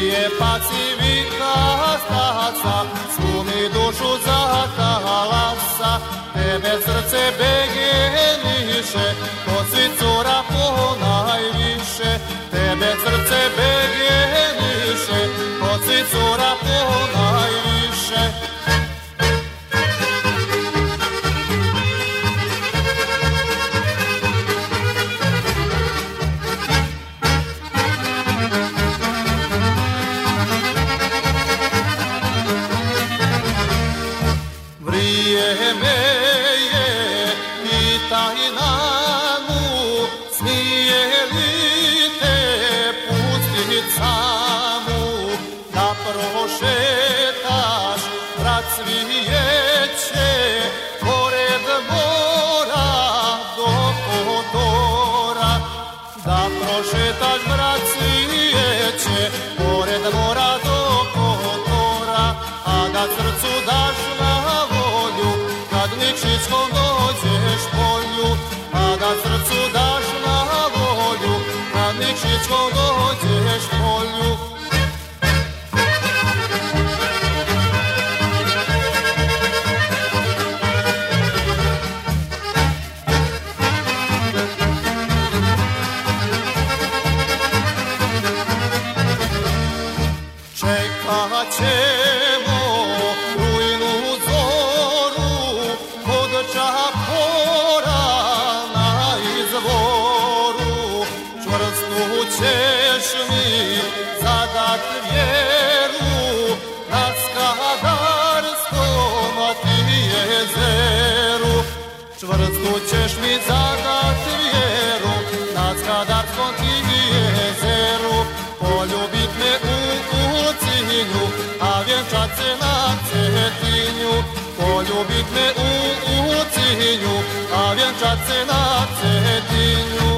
paci vika staca, svu mi dušu zatalasa, tebe srce begeniše, ko svi cura ponajviše, tebe srce begeniše, ko svi cura ponajviše. Vrijeme je pitajna mu, smije li te pustit samu, da prošetaš brat cvijeće, pored mora do Kotora, da prošetaš brat cvijeće, pored mora do Kotora, a da srcu daš na kad Nikšićkom dođeš polju, a da srcu daš na volju, kad Nikšićkom dođeš polju. Čekat ćemo rujnu zoru kod Čapora na izvoru, čvrstu ćeš mi zadat vjeru na Skadarskom ti jezeru, čvrstu ćeš mi zadat vjeru na Skadarskom ti jezeru, poljubit me u Ulcinju, a vjenčat se na Cetinju, poljubit me u Ulcinju, a vjenčat se na Cetinju.